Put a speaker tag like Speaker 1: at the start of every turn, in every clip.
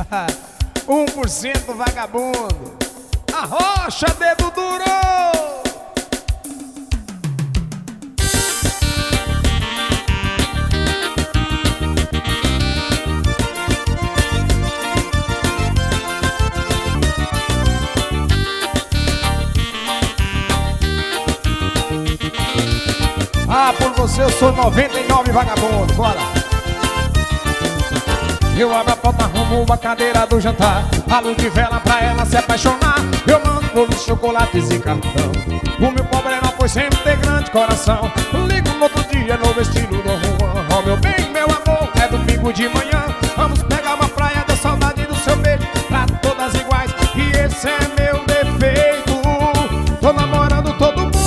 Speaker 1: 1% vagabundo. Arrocha, dedo duro. Ah, por você eu sou 99 vagabundo, bora! Eu abro a porta, arrumo uma cadeira do jantar, a luz de vela pra ela se apaixonar. Eu mando bolos, chocolates e cartão. O meu problema foi sempre ter grande coração. Ligo no outro dia, novo estilo do Juan. Oh meu bem, meu amor, é domingo de manhã. Vamos pegar uma praia, da saudade do seu beijo, pra todas iguais, e esse é meu defeito. Tô namorando todo mundo,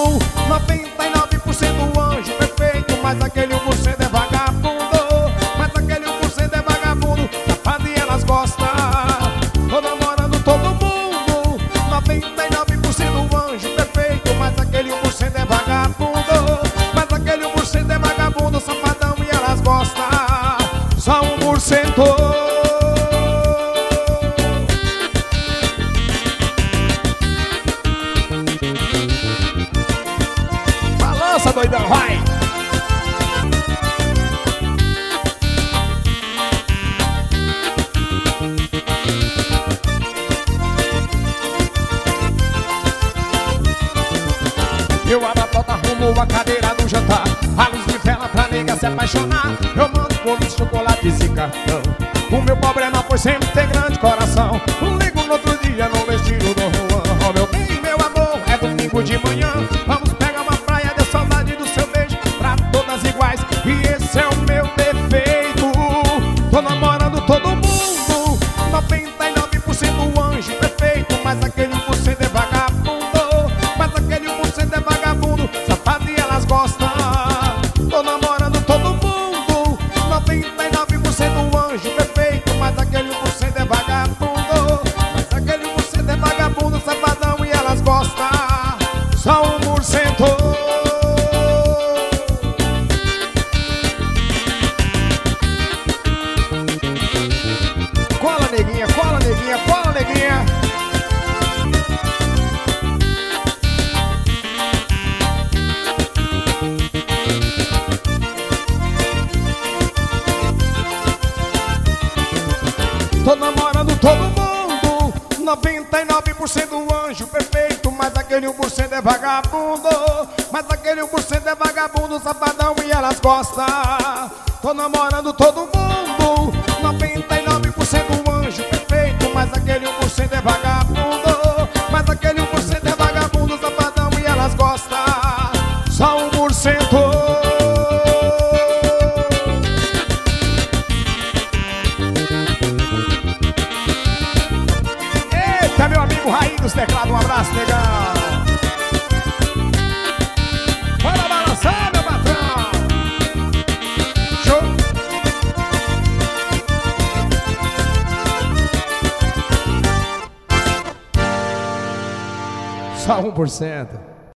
Speaker 1: 99% anjo perfeito, mas aquele 1% é vagabundo. Mas aquele 1% é vagabundo, safado e elas gostam. Tô namorando todo mundo, 99% anjo perfeito, mas aquele 1% é vagabundo. Mas aquele 1% é vagabundo, safadão e elas gostam. Só 1%. Balança, doidão, vai! Eu abro a porta, arrumo a cadeira do jantar, a luz de vela pra nega se apaixonar. Eu mando bolos, chocolates e cartão. O meu problema foi sempre ter grande coração. Ligo no outro dia no estilo do Juan. Oh meu bem, meu amor, é domingo de manhã. Vamos pegar uma praia, de saudade do seu beijo, pra todas iguais, e esse é o meu defeito. Tô namorando todo mundo, 99% anjo perfeito, mas aquele 1% é vagabundo. Mas aquele 1% é vagabundo, safado e elas gostam. Tô namorando todo mundo, 99% anjo perfeito, mas aquele 1% é vagabundo. Mas aquele 1% é vagabundo, safadão e elas gostam. Só 1%. Cola, neguinha, cola, neguinha, cola, neguinha. Tô namorando todo mundo, 99% anjo perfeito, mas aquele 1% é vagabundo. Mas aquele 1% é vagabundo, safadão e elas gostam. Tô namorando todo mundo, 99% anjo perfeito, mas aquele 1% é vagabundo. Mas aquele 1% é vagabundo, safadão e elas gostam. Só 1%. Eita, meu amigo Raí dos teclados, um abraço, negão. Bora balançar, meu patrão. Show. Só 1%.